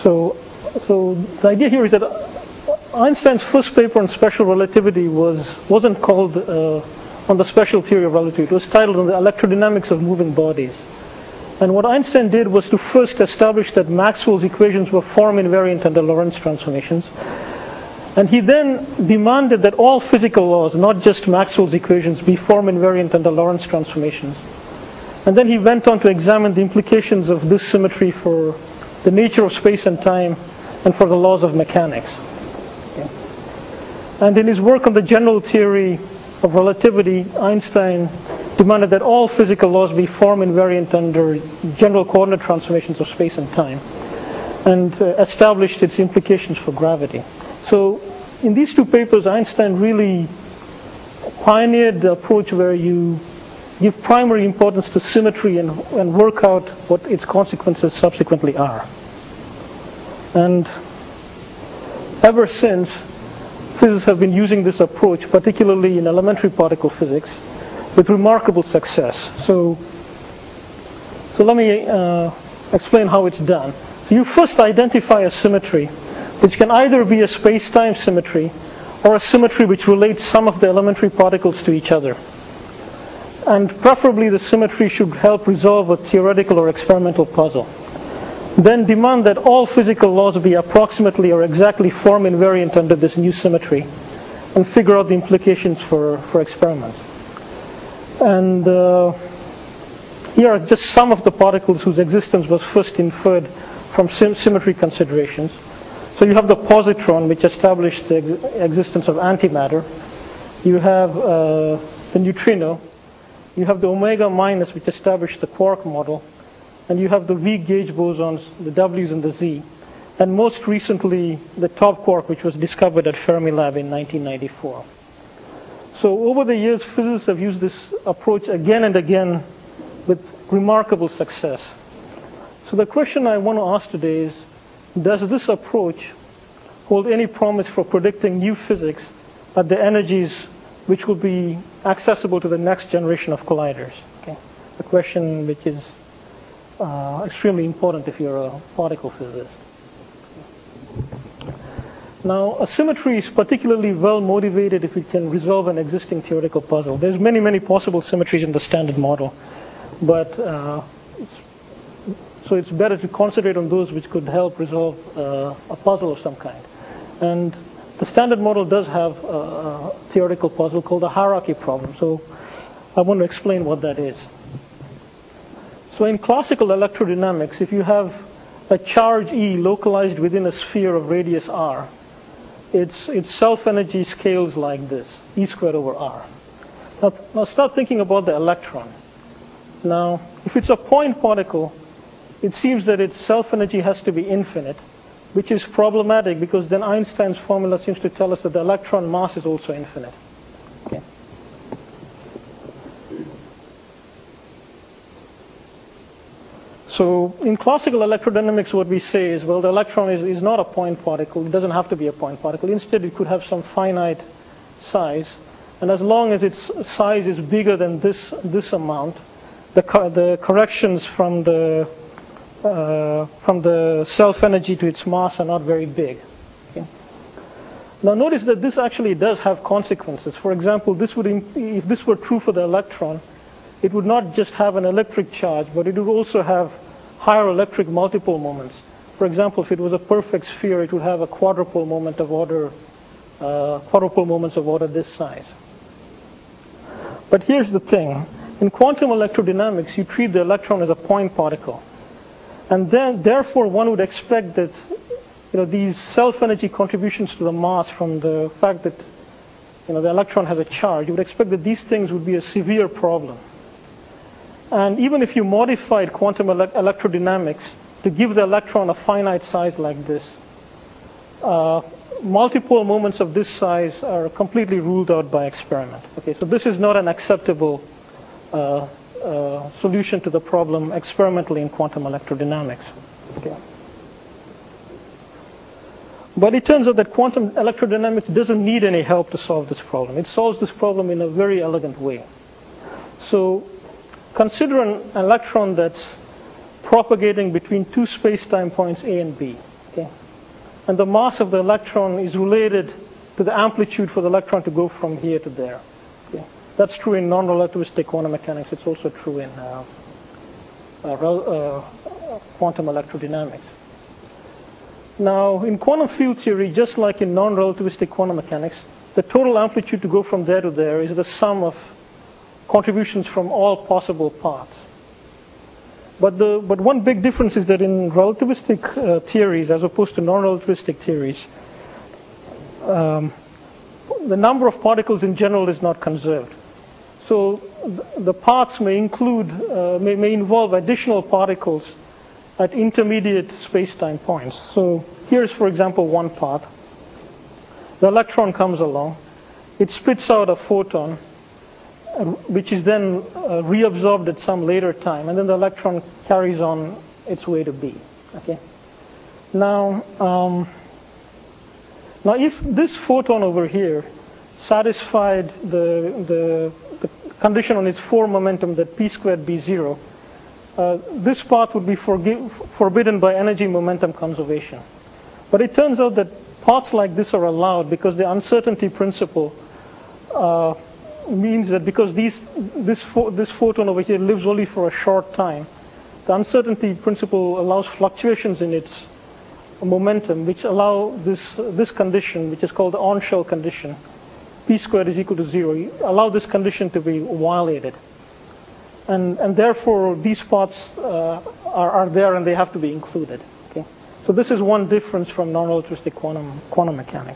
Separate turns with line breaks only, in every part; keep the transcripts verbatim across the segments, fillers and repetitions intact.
So, so the idea here is that Einstein's first paper on special relativity was, wasn't called uh, on the special theory of relativity. It was titled on the electrodynamics of moving bodies. And what Einstein did was to first establish that Maxwell's equations were form invariant under Lorentz transformations. And he then demanded that all physical laws, not just Maxwell's equations, be form invariant under Lorentz transformations. And then he went on to examine the implications of this symmetry for the nature of space and time and for the laws of mechanics. Okay. And in his work on the general theory of relativity, Einstein demanded that all physical laws be form invariant under general coordinate transformations of space and time, and uh, established its implications for gravity. So in these two papers, Einstein really pioneered the approach where you give primary importance to symmetry and, and work out what its consequences subsequently are. And ever since, physicists have been using this approach, particularly in elementary particle physics, with remarkable success. So, so let me uh, explain how it's done. So you first identify a symmetry, which can either be a space-time symmetry or a symmetry which relates some of the elementary particles to each other. And preferably the symmetry should help resolve a theoretical or experimental puzzle. Then demand that all physical laws be approximately or exactly form invariant under this new symmetry, and figure out the implications for, for experiments. And uh, here are just some of the particles whose existence was first inferred from sim- symmetry considerations. So you have the positron, which established the ex- existence of antimatter. You have uh, the neutrino. You have the omega minus, which established the quark model. And you have the weak gauge bosons, the W's and the Z. And most recently, the top quark, which was discovered at Fermilab in nineteen ninety-four. So over the years, physicists have used this approach again and again with remarkable success. So the question I want to ask today is, does this approach hold any promise for predicting new physics at the energies which will be accessible to the next generation of colliders? Okay. A question which is uh, extremely important if you're a particle physicist. Now, a symmetry is particularly well motivated if it can resolve an existing theoretical puzzle. There's many, many possible symmetries in the standard model, but uh, it's, so it's better to concentrate on those which could help resolve uh, a puzzle of some kind. And the standard model does have a, a theoretical puzzle called the hierarchy problem. So I want to explain what that is. So in classical electrodynamics, if you have a charge E localized within a sphere of radius r, its, its self-energy scales like this, E squared over r. Now, now start thinking about the electron. Now, if it's a point particle, it seems that its self-energy has to be infinite, which is problematic because then Einstein's formula seems to tell us that the electron mass is also infinite. Okay. So in classical electrodynamics, what we say is, well, the electron is, is not a point particle. It doesn't have to be a point particle. Instead, it could have some finite size. And as long as its size is bigger than this, this amount, the, co- the corrections from the, uh, from the self-energy to its mass are not very big. Okay? Now notice that this actually does have consequences. For example, this would imp- if this were true for the electron, it would not just have an electric charge, but it would also have higher electric multipole moments. For example, if it was a perfect sphere, it would have a quadrupole moment of order, uh, quadrupole moments of order this size. But here's the thing. In quantum electrodynamics, you treat the electron as a point particle. And then, therefore, one would expect that you know, these self-energy contributions to the mass from the fact that you know, the electron has a charge, you would expect that these things would be a severe problem. And even if you modified quantum ele- electrodynamics to give the electron a finite size like this, uh, multiple moments of this size are completely ruled out by experiment. Okay, so this is not an acceptable uh, uh, solution to the problem experimentally in quantum electrodynamics. Okay. But it turns out that quantum electrodynamics doesn't need any help to solve this problem. It solves this problem in a very elegant way. So consider an electron that's propagating between two space-time points A and B. Okay? And the mass of the electron is related to the amplitude for the electron to go from here to there. Okay? That's true in non-relativistic quantum mechanics. It's also true in uh, uh, uh, quantum electrodynamics. Now, in quantum field theory, just like in non-relativistic quantum mechanics, the total amplitude to go from there to there is the sum of contributions from all possible paths. But, the, but one big difference is that in relativistic uh, theories, as opposed to non-relativistic theories, um, the number of particles in general is not conserved. So the paths may include, uh, may, may involve additional particles at intermediate space-time points. So here's, for example, one path. The electron comes along. It spits out a photon, uh, which is then uh, reabsorbed at some later time, and then the electron carries on its way to B. Okay. Now, um, now, if this photon over here satisfied the, the, the condition on its four momentum that p squared be zero, uh, this path would be forgive, forbidden by energy momentum conservation. But it turns out that paths like this are allowed because the uncertainty principle uh, means that because these, this, pho this photon over here lives only for a short time, the uncertainty principle allows fluctuations in its momentum, which allow this, this condition, which is called the on-shell condition, p squared is equal to zero, allow this condition to be violated. And, and therefore, these paths uh, are, are there and they have to be included. Okay? So this is one difference from non-relativistic quantum, quantum mechanics.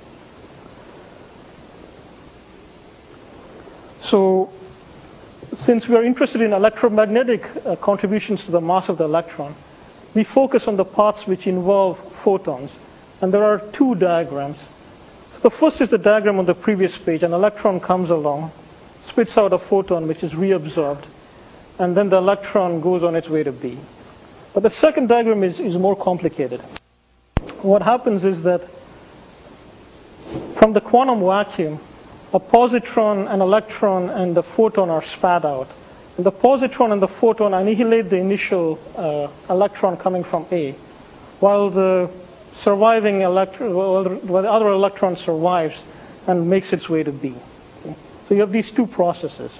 So since we are interested in electromagnetic uh, contributions to the mass of the electron, we focus on the paths which involve photons. And there are two diagrams. The first is the diagram on the previous page. An electron comes along, spits out a photon which is reabsorbed, and then the electron goes on its way to B. But the second diagram is, is more complicated. What happens is that from the quantum vacuum, a positron, an electron, and the photon are spat out. And the positron and the photon annihilate the initial uh, electron coming from A, while the surviving electron, well, the other electron survives and makes its way to B. Okay? So you have these two processes.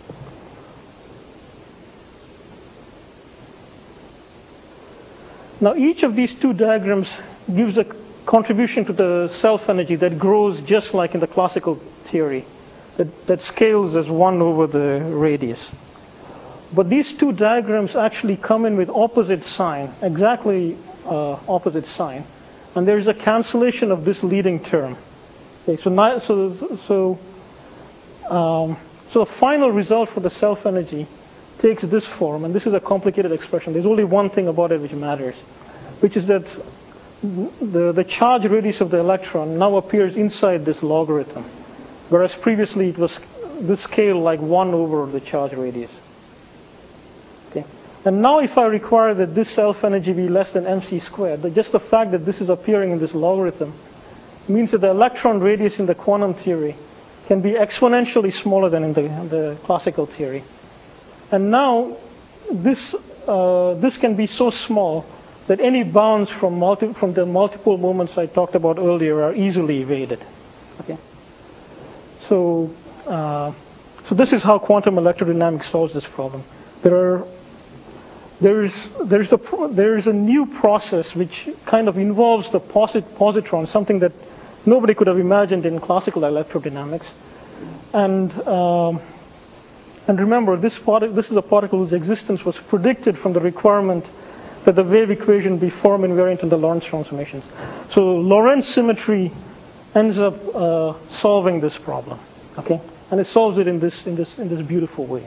Now each of these two diagrams gives a contribution to the self-energy that grows just like in the classical theory, that, that scales as one over the radius. But these two diagrams actually come in with opposite sign, exactly uh, opposite sign. And there's a cancellation of this leading term. Okay, so, not, so, so, um, so the final result for the self-energy takes this form, and this is a complicated expression. There's only one thing about it which matters, which is that the, the charge radius of the electron now appears inside this logarithm, whereas previously it was this scale like one over the charge radius. Okay. And now if I require that this self-energy be less than mc squared, just the fact that this is appearing in this logarithm means that the electron radius in the quantum theory can be exponentially smaller than in the, the classical theory. And now this, uh, this can be so small that any bounds from, multi from the multiple moments I talked about earlier are easily evaded. Okay? So, uh, so this is how quantum electrodynamics solves this problem. There are There's, there's, a, there's a new process which kind of involves the posit, positron, something that nobody could have imagined in classical electrodynamics. And, um, and remember, this, this is a particle whose existence was predicted from the requirement that the wave equation be form invariant in the Lorentz transformations. So Lorentz symmetry ends up uh, solving this problem, okay? And it solves it in this, in this, in this beautiful way.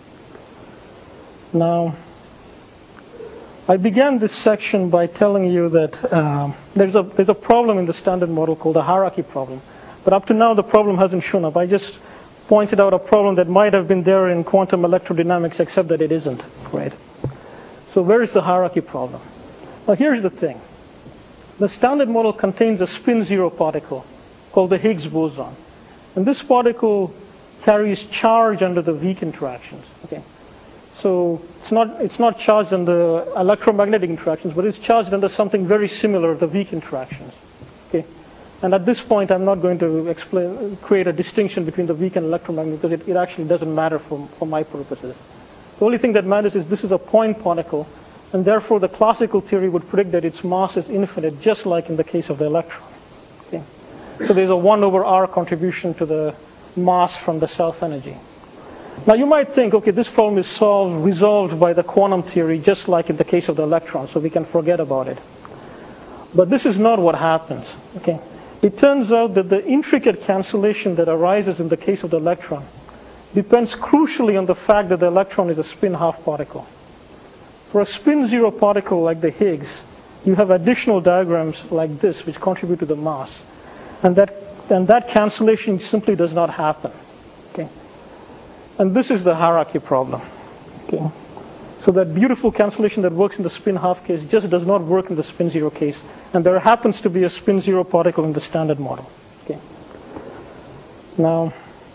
Now, I began this section by telling you that um, there's, a, there's a problem in the standard model called the hierarchy problem. But up to now, the problem hasn't shown up. I just pointed out a problem that might have been there in quantum electrodynamics, except that it isn't, right? So where is the hierarchy problem? Now, here's the thing. The standard model contains a spin zero particle called the Higgs boson. And this particle carries charge under the weak interactions, okay? So it's not, it's not charged under electromagnetic interactions, but it's charged under something very similar, the weak interactions. Okay? And at this point, I'm not going to explain, create a distinction between the weak and electromagnetic, because it, it actually doesn't matter for, for my purposes. The only thing that matters is this is a point particle, and therefore the classical theory would predict that its mass is infinite, just like in the case of the electron. Okay? So there's a one over r contribution to the mass from the self-energy. Now you might think, okay, this problem is solved, resolved by the quantum theory, just like in the case of the electron, so we can forget about it. But this is not what happens. Okay? It turns out that the intricate cancellation that arises in the case of the electron depends crucially on the fact that the electron is a spin half particle. For a spin zero particle like the Higgs, you have additional diagrams like this which contribute to the mass. And that, and that cancellation simply does not happen. Okay? And this is the hierarchy problem. Okay? So that beautiful cancellation that works in the spin half case just does not work in the spin zero case. And there happens to be a spin zero particle in the standard model. Okay? Now,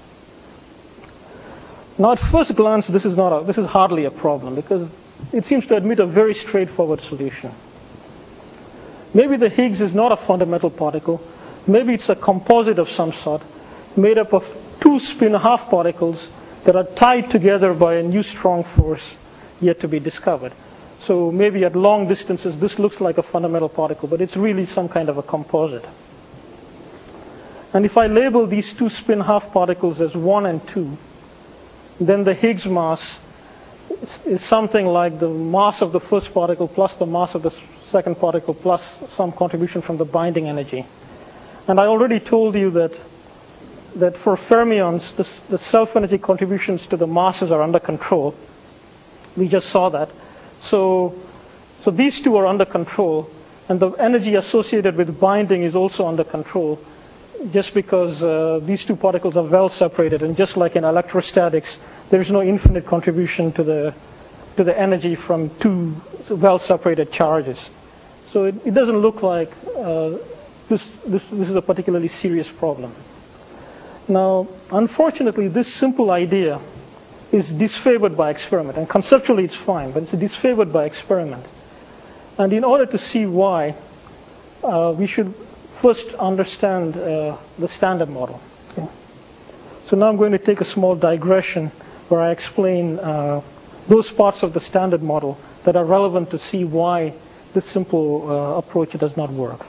now at first glance, this is not a, this is hardly a problem, because it seems to admit a very straightforward solution. Maybe the Higgs is not a fundamental particle. Maybe it's a composite of some sort, made up of two spin half particles that are tied together by a new strong force yet to be discovered. So maybe at long distances, this looks like a fundamental particle, but it's really some kind of a composite. And if I label these two spin half particles as one and two, then the Higgs mass is something like the mass of the first particle plus the mass of the second particle plus some contribution from the binding energy. And I already told you that that for fermions, the, the self-energy contributions to the masses are under control. We just saw that. So, so these two are under control, and the energy associated with binding is also under control, just because uh, these two particles are well separated, and just like in electrostatics, there is no infinite contribution to the to the energy from two well separated charges. So it, it doesn't look like uh, this, this this is a particularly serious problem. Now, unfortunately, this simple idea is disfavored by experiment, and conceptually it's fine, but it's disfavored by experiment. And in order to see why, uh, we should first understand uh, the standard model. Okay? So now I'm going to take a small digression where I explain uh, those parts of the standard model that are relevant to see why this simple uh, approach does not work.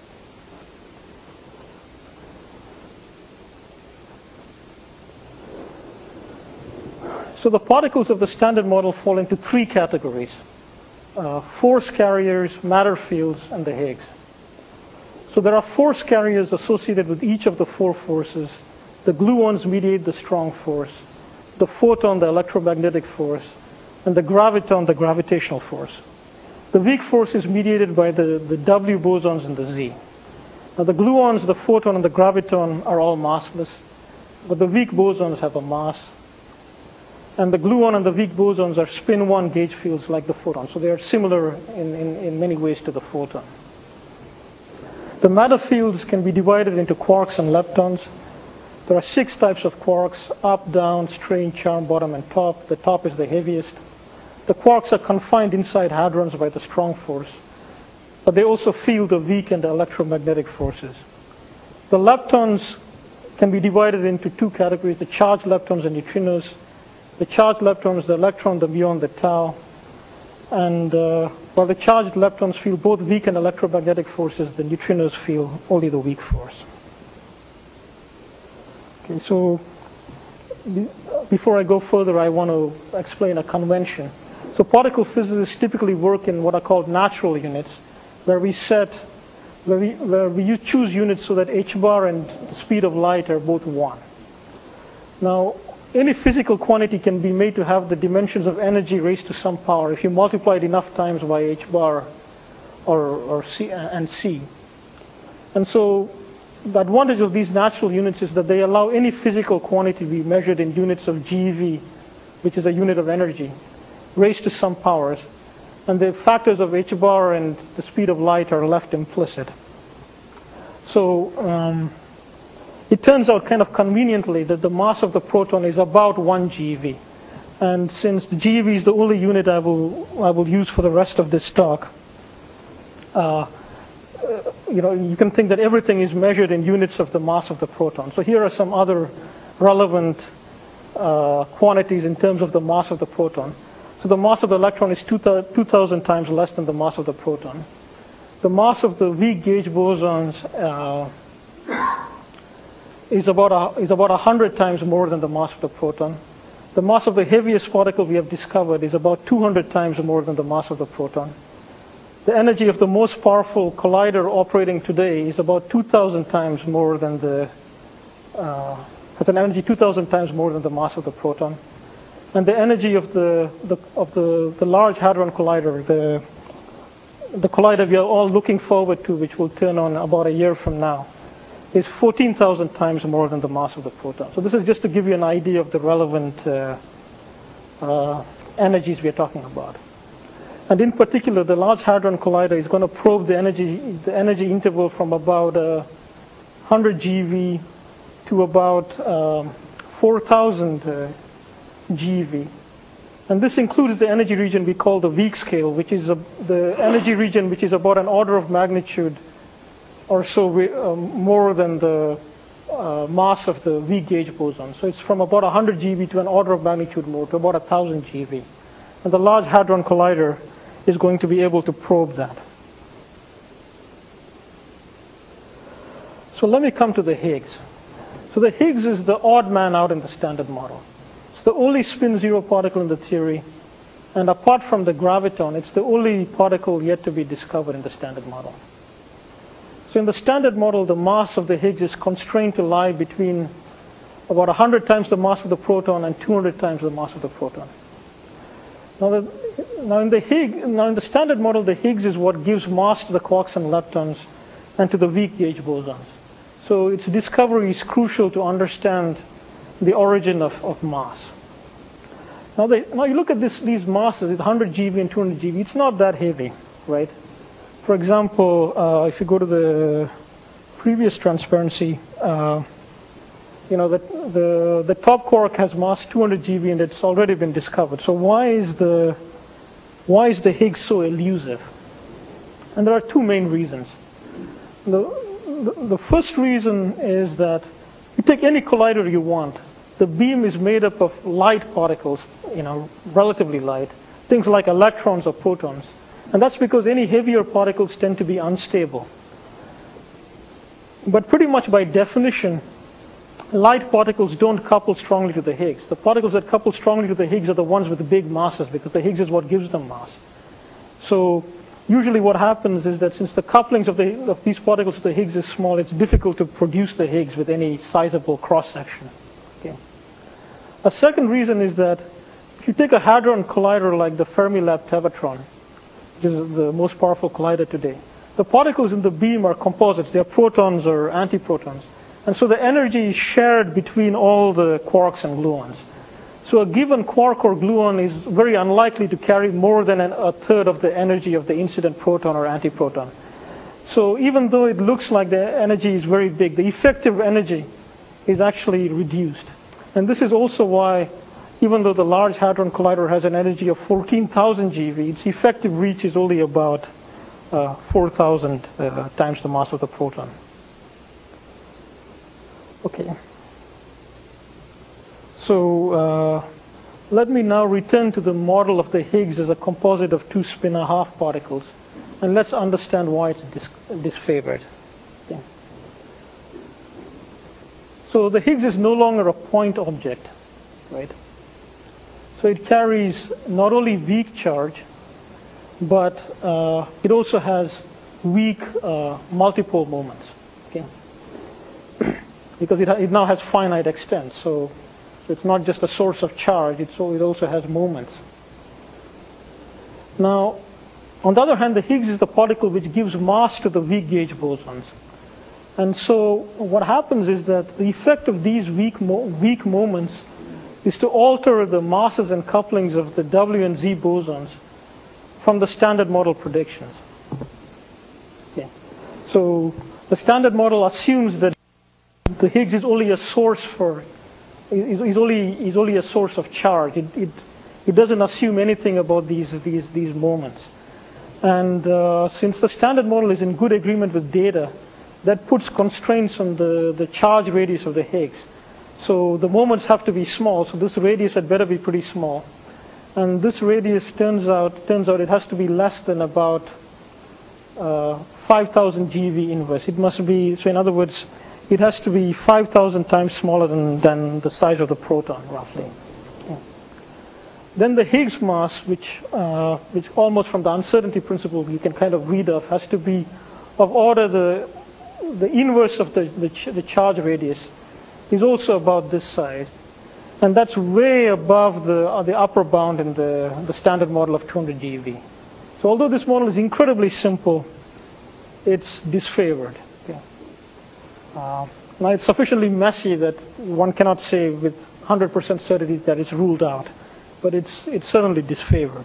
So the particles of the standard model fall into three categories: uh, force carriers, matter fields, and the Higgs. So there are force carriers associated with each of the four forces. The gluons mediate the strong force, the photon, the electromagnetic force, and the graviton, the gravitational force. The weak force is mediated by the, the W bosons and the Z. Now the gluons, the photon, and the graviton are all massless, but the weak bosons have a mass. And the gluon and the weak bosons are spin one gauge fields like the photon. So they are similar in, in, in many ways to the photon. The matter fields can be divided into quarks and leptons. There are six types of quarks: up, down, strain, charm, bottom, and top. The top is the heaviest. The quarks are confined inside hadrons by the strong force, but they also feel the weak and the electromagnetic forces. The leptons can be divided into two categories: the charged leptons and neutrinos. The charged leptons, the electron, the muon, the tau. And uh, while the charged leptons feel both weak and electromagnetic forces, the neutrinos feel only the weak force. Okay, so before I go further, I want to explain a convention. So particle physicists typically work in what are called natural units, where we set, where we, where we choose units so that h bar and the speed of light are both one. Now, any physical quantity can be made to have the dimensions of energy raised to some power if you multiply it enough times by h bar or, or c and c. And so the advantage of these natural units is that they allow any physical quantity to be measured in units of G eV, which is a unit of energy, raised to some powers. And the factors of h bar and the speed of light are left implicit. So um, it turns out kind of conveniently that the mass of the proton is about one G eV. And since the GeV is the only unit I will I will use for the rest of this talk, uh, you know, you can think that everything is measured in units of the mass of the proton. So here are some other relevant uh, quantities in terms of the mass of the proton. So the mass of the electron is two thousand times less than the mass of the proton. The mass of the weak gauge bosons uh, is about a, is about one hundred times more than the mass of the proton. The mass of the heaviest particle we have discovered is about two hundred times more than the mass of the proton. The energy of the most powerful collider operating today is about two thousand times more than the, uh, has an energy two thousand times more than the mass of the proton. And the energy of the, the of the, the Large Hadron Collider, the, the collider we are all looking forward to, which will turn on about a year from now, is fourteen thousand times more than the mass of the proton. So this is just to give you an idea of the relevant uh, uh, energies we are talking about. And in particular, the Large Hadron Collider is going to probe the energy, the energy interval from about uh, one hundred GeV to about um, four thousand uh, GeV. And this includes the energy region we call the weak scale, which is a, the energy region which is about an order of magnitude or so we, um, more than the uh, mass of the weak gauge boson. So it's from about one hundred GeV to an order of magnitude more, to about one thousand GeV. And the Large Hadron Collider is going to be able to probe that. So let me come to the Higgs. So the Higgs is the odd man out in the Standard Model. It's the only spin zero particle in the theory, and apart from the graviton, it's the only particle yet to be discovered in the Standard Model. So in the Standard Model, the mass of the Higgs is constrained to lie between about one hundred times the mass of the proton and two hundred times the mass of the proton. Now, the, now, in the Higgs, now in the Standard Model, the Higgs is what gives mass to the quarks and leptons and to the weak gauge bosons. So its discovery is crucial to understand the origin of, of mass. Now, they, now you look at this, these masses, one hundred GeV and two hundred GeV, it's not that heavy, right? For example, uh, if you go to the previous transparency, uh, you know, the, the, the top quark has mass two hundred GeV and it's already been discovered. So why is the, why is the Higgs so elusive? And there are two main reasons. The, the, the first reason is that you take any collider you want. The beam is made up of light particles, you know, relatively light, things like electrons or protons. And that's because any heavier particles tend to be unstable. But pretty much by definition, light particles don't couple strongly to the Higgs. The particles that couple strongly to the Higgs are the ones with the big masses, because the Higgs is what gives them mass. So usually what happens is that since the couplings of, the, of these particles to the Higgs is small, it's difficult to produce the Higgs with any sizable cross-section. Okay. A second reason is that if you take a hadron collider like the Fermilab Tevatron, which is the most powerful collider today, the particles in the beam are composites. They are protons or antiprotons. And so the energy is shared between all the quarks and gluons. So a given quark or gluon is very unlikely to carry more than an, a third of the energy of the incident proton or antiproton. So even though it looks like the energy is very big, the effective energy is actually reduced. And this is also why, even though the Large Hadron Collider has an energy of fourteen thousand GeV, its effective reach is only about uh, four thousand uh, times the mass of the proton. Okay. So uh, let me now return to the model of the Higgs as a composite of two spin and a half particles, and let's understand why it's dis disfavored. Okay. So the Higgs is no longer a point object, right? So it carries not only weak charge, but uh, it also has weak uh, multipole moments. Okay. Because it, it now has finite extent, so it's not just a source of charge, it's, it also has moments. Now, on the other hand, the Higgs is the particle which gives mass to the weak gauge bosons. And so what happens is that the effect of these weak, mo weak moments is to alter the masses and couplings of the W and Z bosons from the Standard Model predictions. Okay. So the Standard Model assumes that the Higgs is only a source for is, is only is only a source of charge. It, it it doesn't assume anything about these these these moments. And uh, since the standard model is in good agreement with data, that puts constraints on the the charge radius of the Higgs. So the moments have to be small. So this radius had better be pretty small. And this radius turns out turns out it has to be less than about uh, five thousand G eV inverse. It must be, so in other words, it has to be five thousand times smaller than, than the size of the proton, roughly. Yeah. Then the Higgs mass, which uh, which almost from the uncertainty principle you can kind of read off, has to be of order the the inverse of the the, ch the charge radius is also about this size. And that's way above the, uh, the upper bound in the, the standard model of two hundred G eV. So although this model is incredibly simple, it's disfavored. Okay. Uh, now it's sufficiently messy that one cannot say with one hundred percent certainty that it's ruled out, but it's, it's certainly disfavored.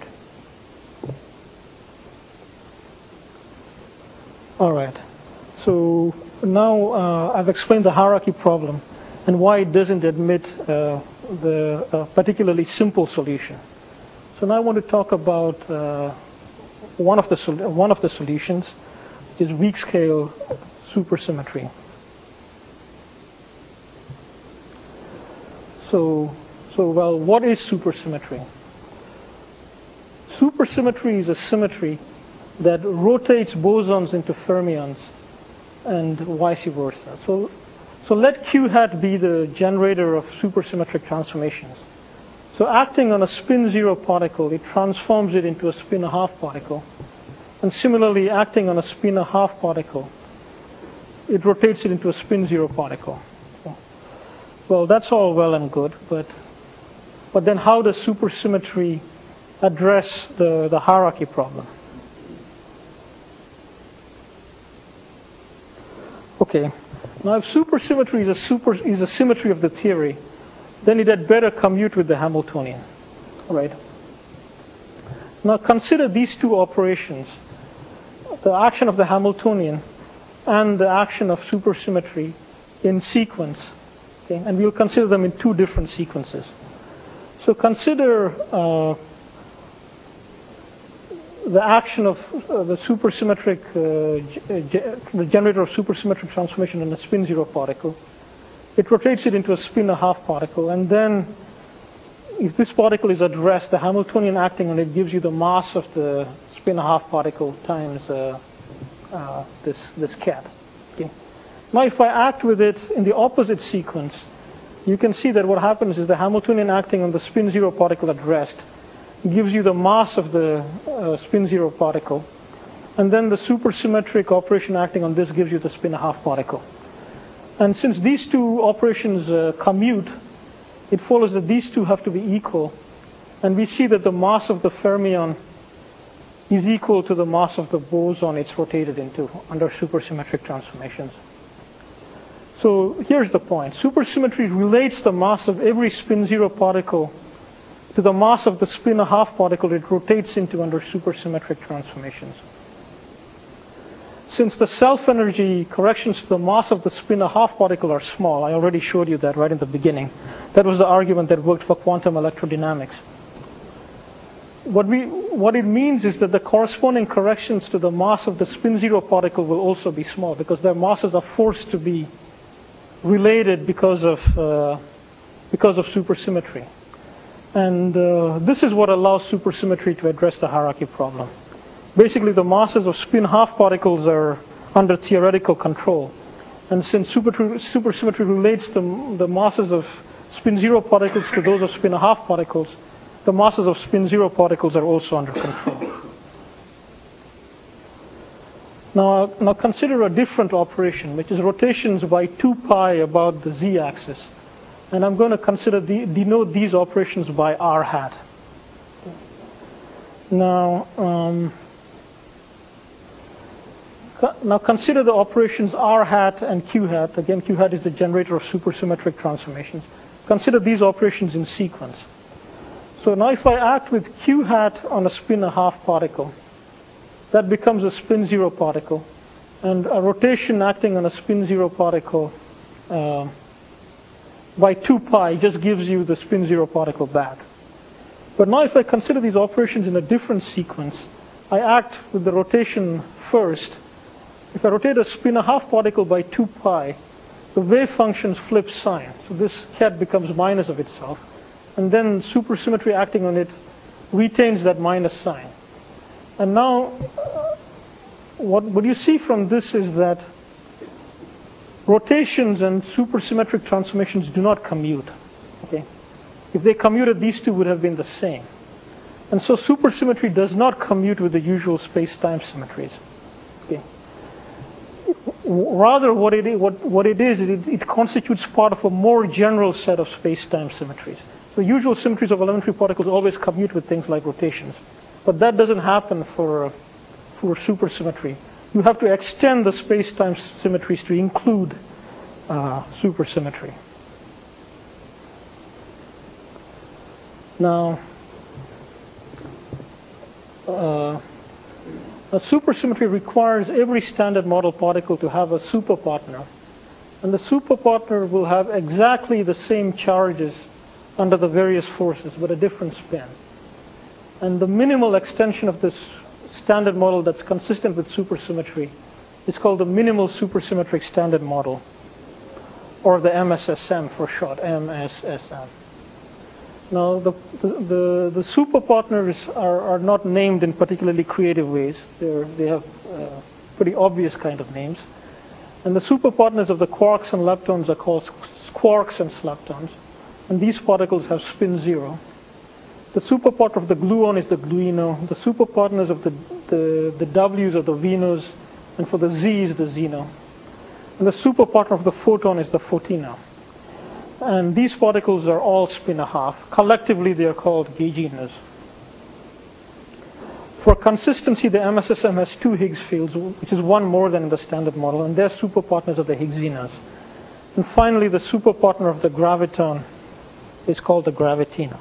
All right. So now uh, I've explained the hierarchy problem and why it doesn't admit uh, the uh, particularly simple solution. So now I want to talk about uh, one of the one of the solutions, which is weak scale supersymmetry. So, so well, what is supersymmetry? Supersymmetry is a symmetry that rotates bosons into fermions and vice versa. So. So let Q hat be the generator of supersymmetric transformations. So acting on a spin zero particle, it transforms it into a spin a half particle. And similarly, acting on a spin a half particle, it rotates it into a spin zero particle. Well, that's all well and good, but but then how does supersymmetry address the, the hierarchy problem? Okay. Now, if supersymmetry is a, super, is a symmetry of the theory, then it had better commute with the Hamiltonian. All right? Now, consider these two operations, the action of the Hamiltonian and the action of supersymmetry in sequence. Okay? And we'll consider them in two different sequences. So consider uh, the action of uh, the supersymmetric, uh, the generator of supersymmetric transformation in a spin zero particle. It rotates it into a spin a half particle, and then if this particle is at rest, the Hamiltonian acting on it gives you the mass of the spin a half particle times uh, uh, this this ket. Okay. Now, if I act with it in the opposite sequence, you can see that what happens is the Hamiltonian acting on the spin zero particle at rest gives you the mass of the uh, spin zero particle, and then the supersymmetric operation acting on this gives you the spin a half particle. And since these two operations uh, commute, it follows that these two have to be equal, and we see that the mass of the fermion is equal to the mass of the boson it's rotated into under supersymmetric transformations. So here's the point. Supersymmetry relates the mass of every spin zero particle to the mass of the spin a half particle it rotates into under supersymmetric transformations. Since the self-energy corrections to the mass of the spin a half particle are small, I already showed you that right in the beginning. That was the argument that worked for quantum electrodynamics. What, we, what it means is that the corresponding corrections to the mass of the spin zero particle will also be small because their masses are forced to be related because of, uh, because of supersymmetry. And uh, this is what allows supersymmetry to address the hierarchy problem. Basically, the masses of spin half particles are under theoretical control. And since super, supersymmetry relates the, the masses of spin zero particles to those of spin a half particles, the masses of spin zero particles are also under control. Now, now consider a different operation, which is rotations by two pi about the z-axis. And I'm going to consider the, denote these operations by r hat. Now, um, co now consider the operations r hat and q hat. Again, q hat is the generator of supersymmetric transformations. Consider these operations in sequence. So now if I act with q hat on a spin a half particle, that becomes a spin zero particle. And a rotation acting on a spin zero particle uh, by two pi just gives you the spin zero particle back. But now if I consider these operations in a different sequence, I act with the rotation first. If I rotate a spin a half particle by two pi, the wave function flips sign. So this ket becomes minus of itself. And then supersymmetry acting on it retains that minus sign. And now what, what you see from this is that rotations and supersymmetric transformations do not commute. Okay? If they commuted, these two would have been the same. And so supersymmetry does not commute with the usual space-time symmetries. Okay? Rather, what it is, what, what it is, it, it constitutes part of a more general set of space-time symmetries. So usual symmetries of elementary particles always commute with things like rotations. But that doesn't happen for, for supersymmetry. You have to extend the space-time symmetries to include uh, supersymmetry. Now, uh, a supersymmetry requires every standard model particle to have a superpartner. And the superpartner will have exactly the same charges under the various forces, but a different spin. And the minimal extension of this standard model that's consistent with supersymmetry is called the minimal supersymmetric standard model, or the M S S M for short, M S S M. Now, the, the, the, the superpartners are, are not named in particularly creative ways. They're, they have uh, pretty obvious kind of names. And the superpartners of the quarks and leptons are called quarks and sleptons. And these particles have spin zero. The superpartner of the gluon is the gluino. The superpartners of the, the, the W's are the vinos. And for the Z is the zeno. And the superpartner of the photon is the photino. And these particles are all spin a half. Collectively, they are called gauginas. For consistency, the M S S M has two Higgs fields, which is one more than in the standard model, and they're superpartners of the Higgsinas. And finally, the superpartner of the graviton is called the gravitina.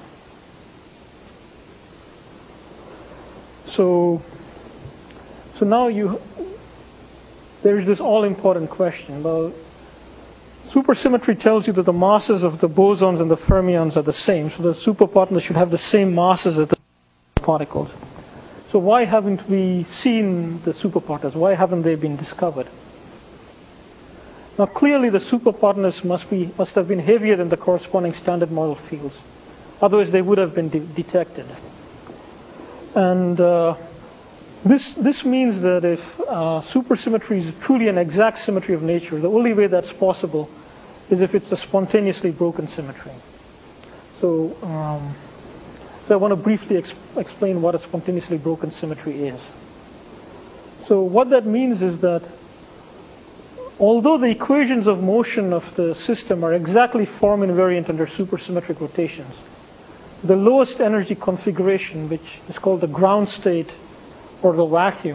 So, so now you, there's this all-important question. Well, supersymmetry tells you that the masses of the bosons and the fermions are the same, so the superpartners should have the same masses as the particles. So why haven't we seen the superpartners? Why haven't they been discovered? Now clearly the superpartners must be must have been heavier than the corresponding standard model fields. Otherwise they would have been de detected. And uh, this this means that if uh, supersymmetry is truly an exact symmetry of nature, the only way that's possible is if it's a spontaneously broken symmetry. So, um, so I want to briefly exp explain what a spontaneously broken symmetry is. So what that means is that although the equations of motion of the system are exactly form invariant under supersymmetric rotations, the lowest energy configuration, which is called the ground state or the vacuum,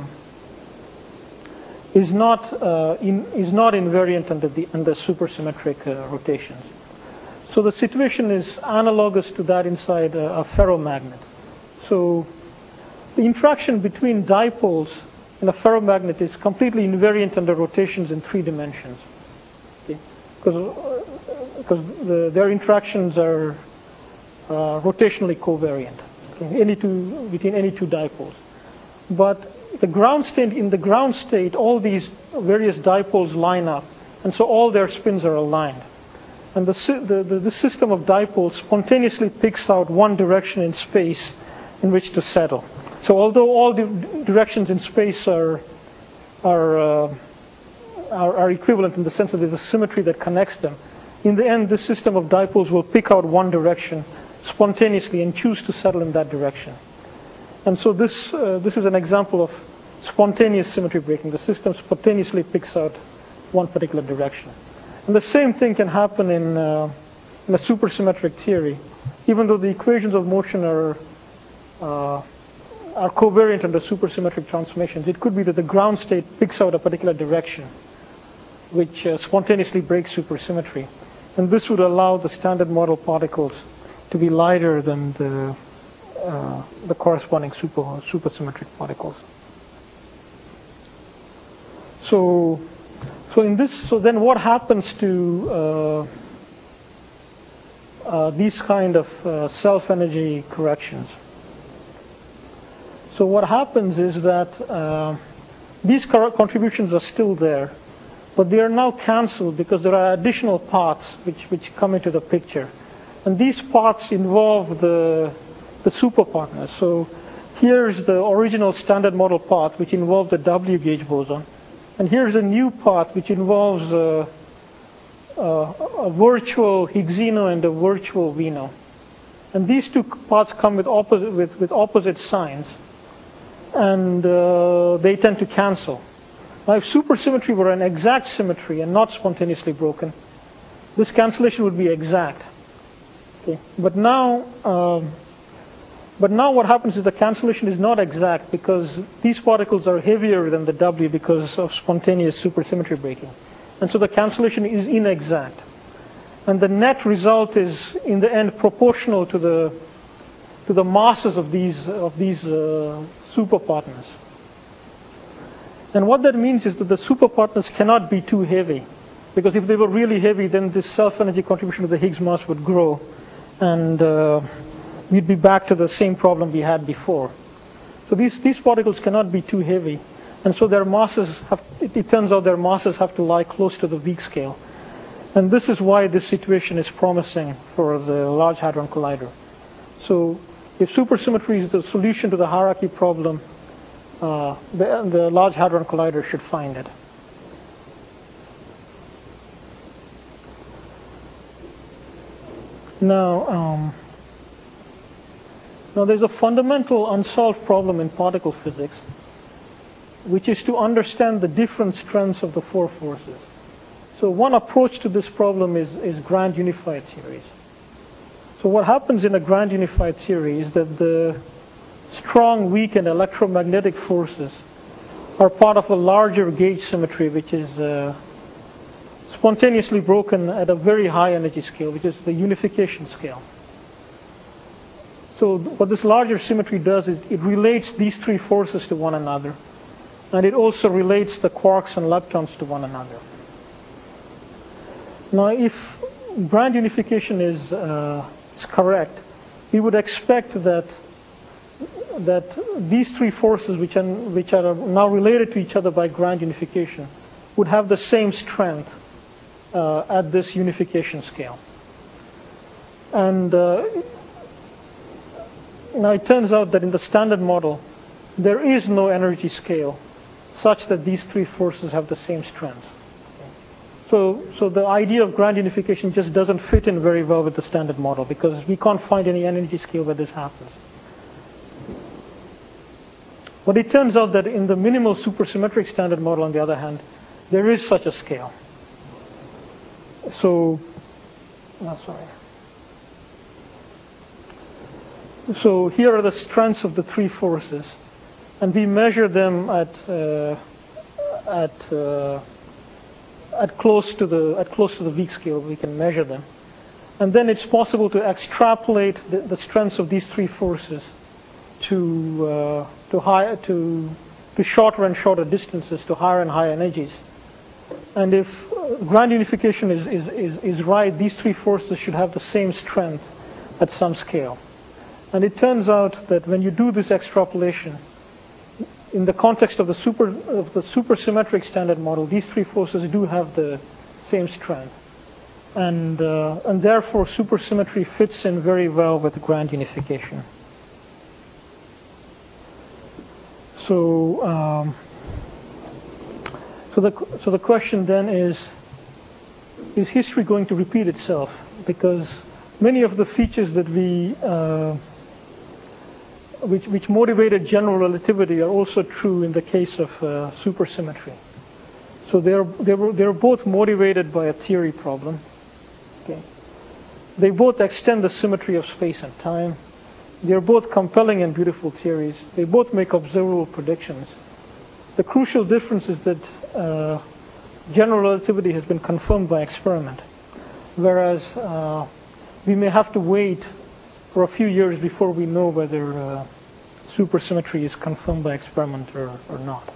is not uh, in, is not invariant under the under supersymmetric uh, rotations. So the situation is analogous to that inside a, a ferromagnet. So the interaction between dipoles in a ferromagnet is completely invariant under rotations in three dimensions. Okay? Because because the, their interactions are uh, rotationally covariant, okay? any two between any two dipoles. But the ground state, in the ground state, all these various dipoles line up, and so all their spins are aligned. And the, the, the, the system of dipoles spontaneously picks out one direction in space in which to settle. So although all the directions in space are, are, uh, are, are equivalent in the sense that there's a symmetry that connects them, in the end, this system of dipoles will pick out one direction spontaneously and choose to settle in that direction. And so this, uh, this is an example of spontaneous symmetry breaking. The system spontaneously picks out one particular direction. And the same thing can happen in, uh, in a supersymmetric theory. Even though the equations of motion are, uh, are covariant under supersymmetric transformations, it could be that the ground state picks out a particular direction which uh, spontaneously breaks supersymmetry. And this would allow the standard model particles to be lighter than the Uh, the corresponding super supersymmetric particles. So, so in this, so then what happens to uh, uh, these kind of uh, self-energy corrections. So what happens is that uh, these contributions are still there, but they are now cancelled because there are additional paths which, which come into the picture. And these paths involve the, the superpartners. So here's the original standard model path, which involved the W gauge boson. And here's a new path, which involves a, a, a virtual Higgsino and a virtual Vino. And these two paths come with opposite, with, with opposite signs, and uh, they tend to cancel. Now, if supersymmetry were an exact symmetry and not spontaneously broken, this cancellation would be exact. Okay. But now, um, but now what happens is the cancellation is not exact because these particles are heavier than the W because of spontaneous supersymmetry breaking, and so the cancellation is inexact. And the net result is, in the end, proportional to the to the masses of these of these uh, superpartners. And what that means is that the superpartners cannot be too heavy, because if they were really heavy, then this self-energy contribution to the Higgs mass would grow, and uh, we'd be back to the same problem we had before. So these these particles cannot be too heavy, and so their masses have. It, it turns out their masses have to lie close to the weak scale, and this is why this situation is promising for the Large Hadron Collider. So if supersymmetry is the solution to the hierarchy problem, Uh, the, the Large Hadron Collider should find it. Now, um, now there's a fundamental unsolved problem in particle physics, which is to understand the different strengths of the four forces. So one approach to this problem is, is grand unified theories. So what happens in a grand unified theory is that the strong, weak, and electromagnetic forces are part of a larger gauge symmetry, which is uh, spontaneously broken at a very high energy scale, which is the unification scale. So what this larger symmetry does is it relates these three forces to one another, and it also relates the quarks and leptons to one another. Now, if grand unification is, uh, is correct, we would expect that that these three forces, which are, which are now related to each other by grand unification, would have the same strength uh, at this unification scale. And uh, now it turns out that in the standard model, there is no energy scale such that these three forces have the same strength. So, so the idea of grand unification just doesn't fit in very well with the standard model, because we can't find any energy scale where this happens. But it turns out that in the minimal supersymmetric standard model, on the other hand, there is such a scale. So, oh, sorry. So here are the strengths of the three forces, and we measure them at uh, at uh, at close to the at close to the weak scale. We can measure them, and then it's possible to extrapolate the, the strengths of these three forces to uh, to higher to to shorter and shorter distances, to higher and higher energies. And if uh, grand unification is, is is is right, these three forces should have the same strength at some scale. And it turns out that when you do this extrapolation, in the context of the super of the supersymmetric standard model, these three forces do have the same strength, and uh, and therefore supersymmetry fits in very well with grand unification. So, um, so the so the question then is: is history going to repeat itself? Because many of the features that we uh, which which motivated general relativity are also true in the case of uh, supersymmetry. So they're they're they're both motivated by a theory problem. Okay, they both extend the symmetry of space and time. They're both compelling and beautiful theories. They both make observable predictions. The crucial difference is that uh, general relativity has been confirmed by experiment, whereas uh, we may have to wait for a few years before we know whether uh, supersymmetry is confirmed by experiment or, or not.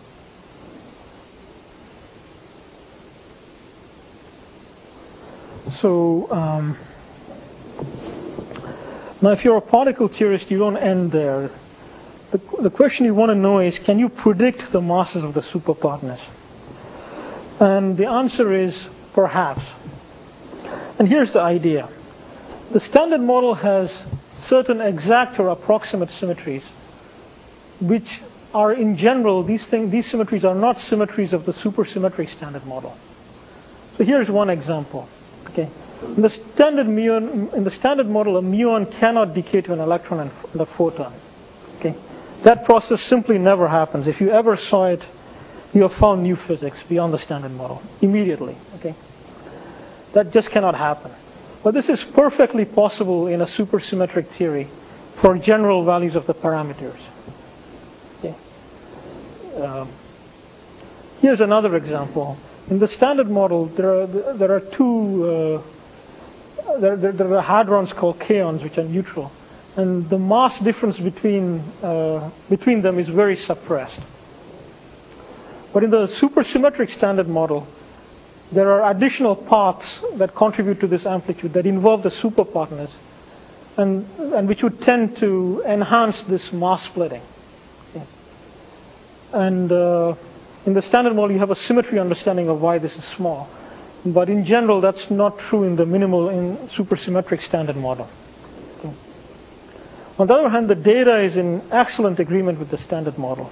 So, um, Now, if you're a particle theorist, you don't end there. The, the question you want to know is, can you predict the masses of the superpartners? And the answer is perhaps. And here's the idea. The Standard Model has certain exact or approximate symmetries, which are in general, these, thing, these symmetries are not symmetries of the supersymmetric Standard Model. So here's one example. Okay. In the standard muon, in the Standard Model, a muon cannot decay to an electron and, and a photon. Okay. That process simply never happens. If you ever saw it, you have found new physics beyond the Standard Model immediately. Okay. That just cannot happen. But this is perfectly possible in a supersymmetric theory for general values of the parameters. Okay. Um, here's another example. In the Standard Model, there are there are two uh, there, there, there are hadrons called kaons, which are neutral, and the mass difference between uh, between them is very suppressed. But in the supersymmetric Standard Model, there are additional paths that contribute to this amplitude that involve the superpartners, and and which would tend to enhance this mass splitting. Okay. And uh, in the Standard Model, you have a symmetry understanding of why this is small. But in general, that's not true in the minimal, in supersymmetric Standard Model. Okay. On the other hand, the data is in excellent agreement with the Standard Model.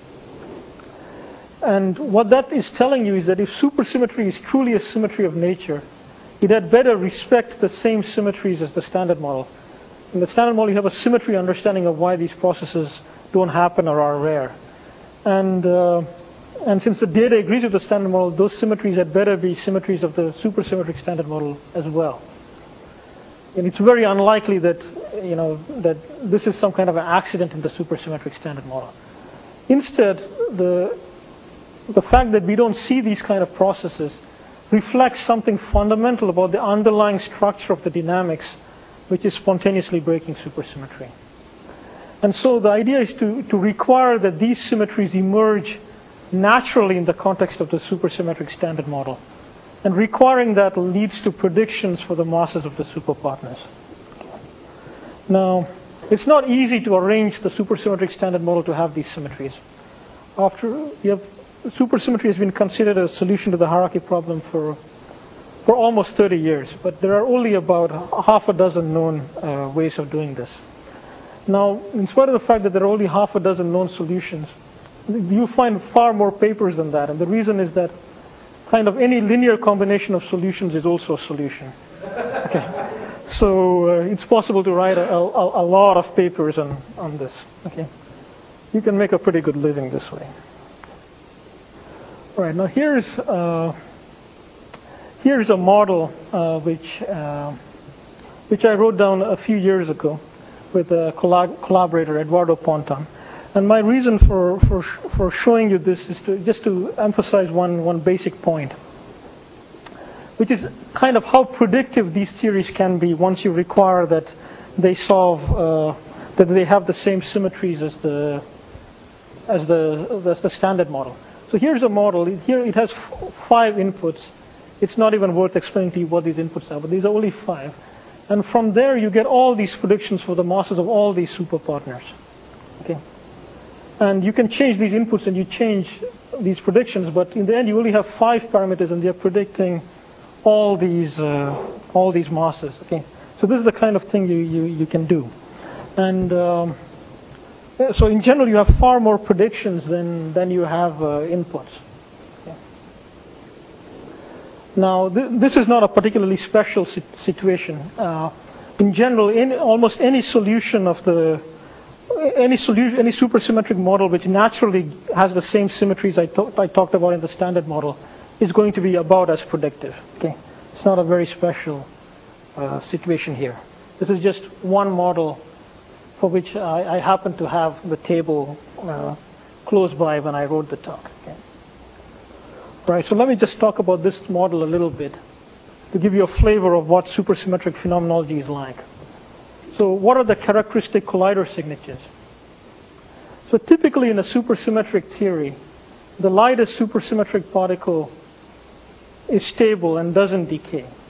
And what that is telling you is that if supersymmetry is truly a symmetry of nature, it had better respect the same symmetries as the Standard Model. In the Standard Model, you have a symmetry understanding of why these processes don't happen or are rare. And uh, And since the data agrees with the Standard Model, those symmetries had better be symmetries of the supersymmetric Standard Model as well. And it's very unlikely that, you know, that this is some kind of an accident in the supersymmetric Standard Model. Instead, the the fact that we don't see these kind of processes reflects something fundamental about the underlying structure of the dynamics, which is spontaneously breaking supersymmetry. And so the idea is to, to require that these symmetries emerge naturally in the context of the supersymmetric Standard Model. And requiring that leads to predictions for the masses of the superpartners. Now, it's not easy to arrange the supersymmetric Standard Model to have these symmetries. After you have, supersymmetry has been considered a solution to the hierarchy problem for for almost thirty years, but there are only about half a dozen known uh, ways of doing this. Now, in spite of the fact that there are only half a dozen known solutions, you find far more papers than that, and the reason is that kind of any linear combination of solutions is also a solution. Okay. So uh, it's possible to write a, a, a lot of papers on, on this. Okay. You can make a pretty good living this way. All right, now here's, uh, here's a model uh, which, uh, which I wrote down a few years ago with a collab- collaborator, Eduardo Ponton. And my reason for, for, for showing you this is to just to emphasize one, one basic point, which is kind of how predictive these theories can be once you require that they solve, uh, that they have the same symmetries as the, as the, as the Standard Model. So here's a model. Here it has f- five inputs. It's not even worth explaining to you what these inputs are, but these are only five. And from there you get all these predictions for the masses of all these superpartners. Okay. And you can change these inputs and you change these predictions, but in the end you only have five parameters and they're predicting all these uh, all these masses. Okay, so this is the kind of thing you you, you can do. And um, so in general you have far more predictions than than you have uh, inputs. Okay. Now th- this is not a particularly special si- situation. Uh, in general, in almost any solution of the Any solution, any supersymmetric model which naturally has the same symmetries I, to- I talked about in the Standard Model is going to be about as predictive. Okay, it's not a very special uh, situation here. This is just one model for which I, I happen to have the table uh, close by when I wrote the talk. Okay. Right. So let me just talk about this model a little bit to give you a flavor of what supersymmetric phenomenology is like. So what are the characteristic collider signatures? So typically in a supersymmetric theory, the lightest supersymmetric particle is stable and doesn't decay.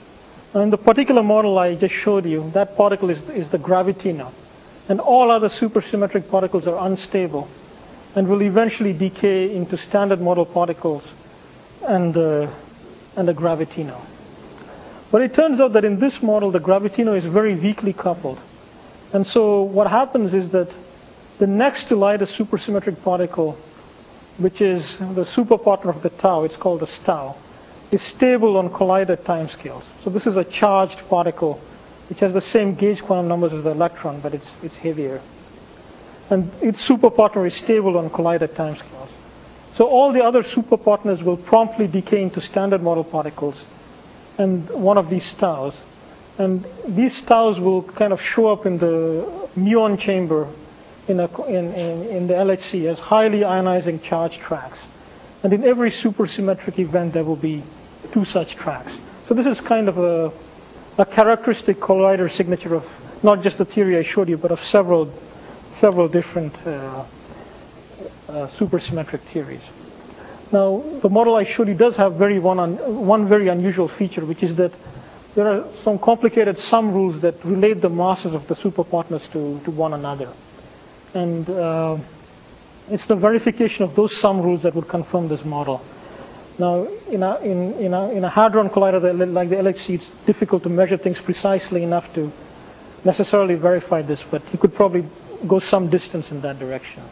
In the particular model I just showed you, that particle is, is the gravitino. And all other supersymmetric particles are unstable and will eventually decay into standard model particles and, uh, and the gravitino. But it turns out that in this model, the gravitino is very weakly coupled. And so what happens is that the next to lightest supersymmetric particle, which is the superpartner of the tau, it's called the tau, is stable on collider timescales. So this is a charged particle which has the same gauge quantum numbers as the electron, but it's, it's heavier. And its superpartner is stable on collider timescales. So all the other superpartners will promptly decay into standard model particles and one of these taus. And these taus will kind of show up in the muon chamber in, a, in, in, in the L H C as highly ionizing charged tracks. And in every supersymmetric event, there will be two such tracks. So this is kind of a, a characteristic collider signature of not just the theory I showed you, but of several, several different uh, uh, supersymmetric theories. Now, the model I showed you does have very one, un, one very unusual feature, which is that there are some complicated sum rules that relate the masses of the superpartners to, to one another. And uh, it's the verification of those sum rules that would confirm this model. Now, in a, in, in a, in a hadron collider like the L H C, it's difficult to measure things precisely enough to necessarily verify this, but you could probably go some distance in that direction.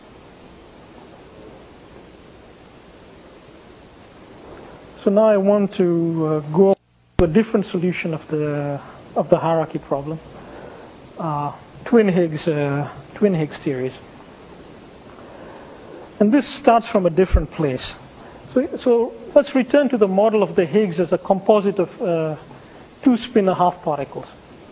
So now I want to uh, go to a different solution of the of the hierarchy problem, uh, twin Higgs uh, twin Higgs theories. And this starts from a different place. So, so let's return to the model of the Higgs as a composite of uh, two spin and a half particles.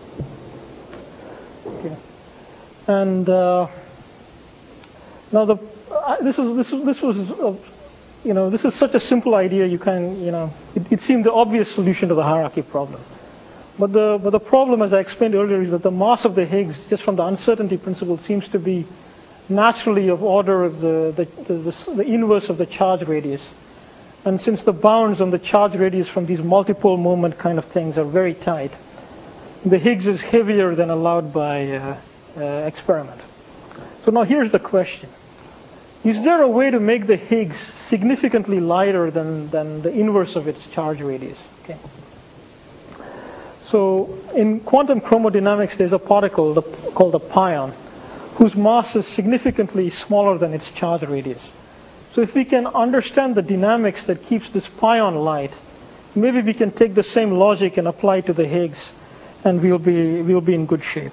Okay. And uh, now the uh, this is this is this was uh, you know this is such a simple idea. You can you know it, it seemed the obvious solution to the hierarchy problem. But the but the problem, as I explained earlier, is that the mass of the Higgs, just from the uncertainty principle, seems to be naturally of order of the the, the, the, the inverse of the charge radius. And since the bounds on the charge radius from these multiple moment kind of things are very tight, the Higgs is heavier than allowed by uh, uh, experiment. So now here's the question. Is there a way to make the Higgs significantly lighter than, than the inverse of its charge radius? Okay. So in quantum chromodynamics, there's a particle the, called a pion, whose mass is significantly smaller than its charge radius. So if we can understand the dynamics that keeps this pion light, maybe we can take the same logic and apply it to the Higgs, and we'll be we'll be in good shape.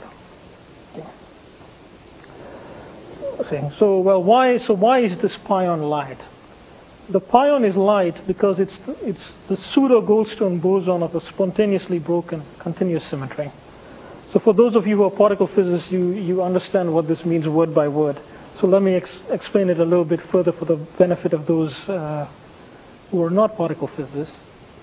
Okay. So well, why so why is this pion light? The pion is light because it's it's the pseudo Goldstone boson of a spontaneously broken continuous symmetry. So for those of you who are particle physicists, you you understand what this means word by word. So let me ex explain it a little bit further for the benefit of those uh, who are not particle physicists.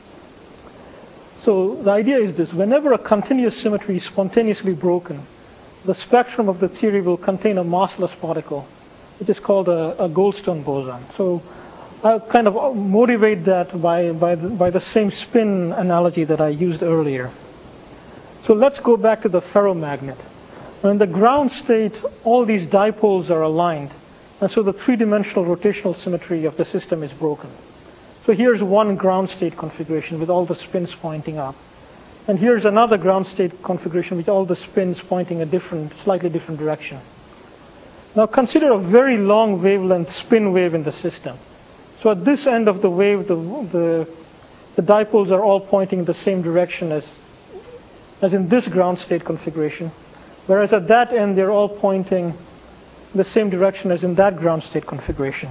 So the idea is this: whenever a continuous symmetry is spontaneously broken, the spectrum of the theory will contain a massless particle, which is called a, a Goldstone boson. So I'll kind of motivate that by, by, the, by the same spin analogy that I used earlier. So let's go back to the ferromagnet. In the ground state, all these dipoles are aligned, and so the three-dimensional rotational symmetry of the system is broken. So here's one ground state configuration with all the spins pointing up. And here's another ground state configuration with all the spins pointing a different, slightly different direction. Now consider a very long wavelength spin wave in the system. So at this end of the wave, the, the, the dipoles are all pointing in the same direction as, as in this ground state configuration. Whereas at that end, they're all pointing the same direction as in that ground state configuration.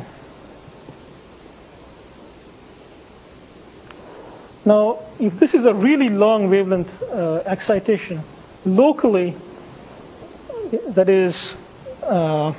Now, if this is a really long wavelength uh, excitation, locally, that is, uh,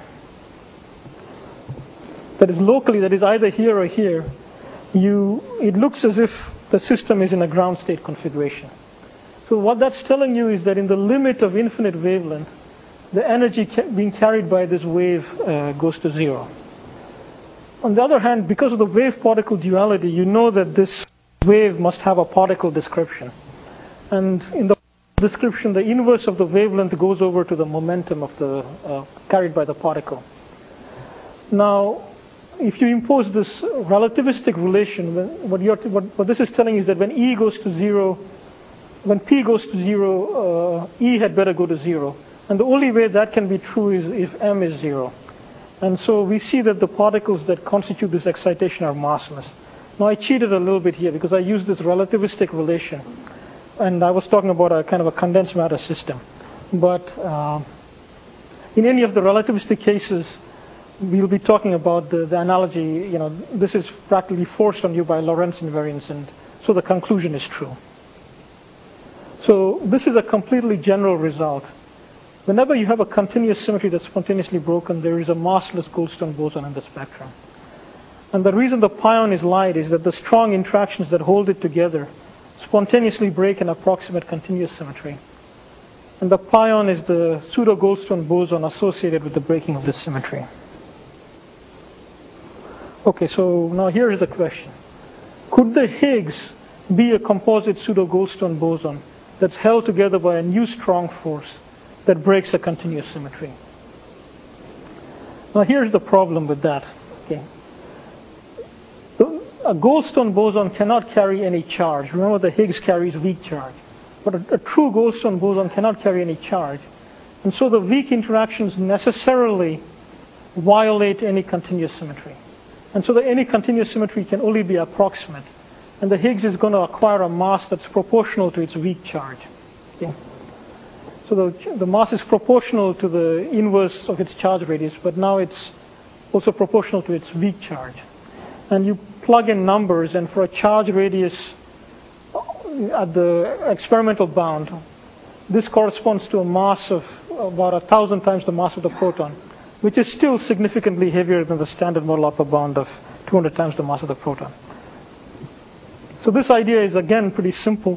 that is locally, that is either here or here, you, it looks as if the system is in a ground state configuration. So what that's telling you is that in the limit of infinite wavelength, the energy ca being carried by this wave uh, goes to zero. On the other hand, because of the wave-particle duality, you know that this wave must have a particle description. And in the description, the inverse of the wavelength goes over to the momentum of the uh, carried by the particle. Now, if you impose this relativistic relation, what, you're, what, what this is telling is that when E goes to zero, when P goes to zero, uh, E had better go to zero. And the only way that can be true is if M is zero. And so we see that the particles that constitute this excitation are massless. Now I cheated a little bit here because I used this relativistic relation. And I was talking about a kind of a condensed matter system. But uh, in any of the relativistic cases, we'll be talking about the, the analogy, you know, this is practically forced on you by Lorentz invariance, and so the conclusion is true. So this is a completely general result. Whenever you have a continuous symmetry that's spontaneously broken, there is a massless Goldstone boson in the spectrum. And the reason the pion is light is that the strong interactions that hold it together spontaneously break an approximate continuous symmetry. And the pion is the pseudo-Goldstone boson associated with the breaking of this symmetry. Okay, so now here is the question. Could the Higgs be a composite pseudo-Goldstone boson that's held together by a new strong force that breaks a continuous symmetry? Now here's the problem with that. Okay. A Goldstone boson cannot carry any charge. Remember, the Higgs carries weak charge. But a, a true Goldstone boson cannot carry any charge. And so the weak interactions necessarily violate any continuous symmetry. And so the any continuous symmetry can only be approximate. And the Higgs is going to acquire a mass that's proportional to its weak charge. Okay? So the, the mass is proportional to the inverse of its charge radius, but now it's also proportional to its weak charge. And you plug in numbers, and for a charge radius at the experimental bound, this corresponds to a mass of about a thousand times the mass of the proton, which is still significantly heavier than the standard model upper bound of two hundred times the mass of the proton. So this idea is, again, pretty simple,